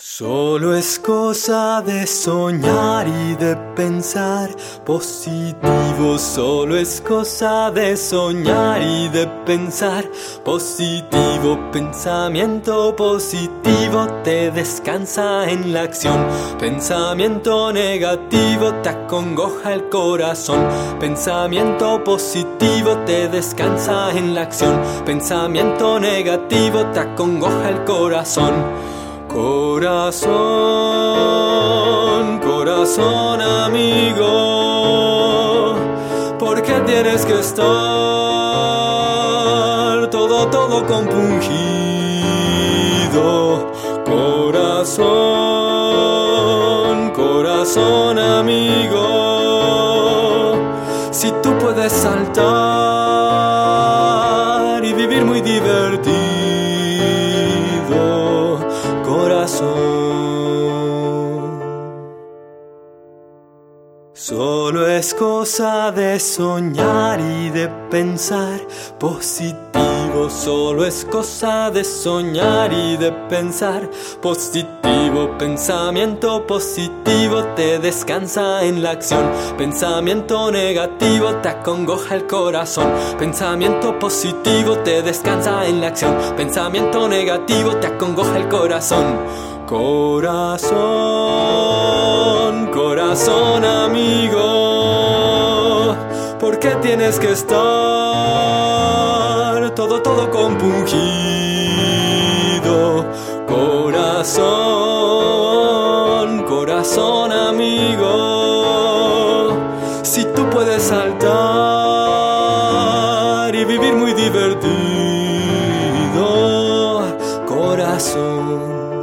Solo es cosa de soñar y de pensar positivo. Solo es cosa de soñar y de pensar positivo. Pensamiento positivo te descansa en la acción. Pensamiento negativo te acongoja el corazón. Pensamiento positivo te descansa en la acción. Pensamiento negativo te acongoja el corazón. Corazón, corazón amigo, ¿por qué tienes que estar todo compungido? Corazón, corazón amigo, si tú puedes saltar y vivir muy divertido. Solo es cosa de soñar y de pensar positivo. Solo es cosa de soñar y de pensar positivo. Pensamiento positivo te descansa en la acción. Pensamiento negativo te acongoja el corazón. Pensamiento positivo te descansa en la acción. Pensamiento negativo te acongoja el corazón. Corazón, corazón amigo, ¿por qué tienes que estar todo compungido? Corazón, corazón amigo, si tú puedes saltar y vivir muy divertido. Corazón.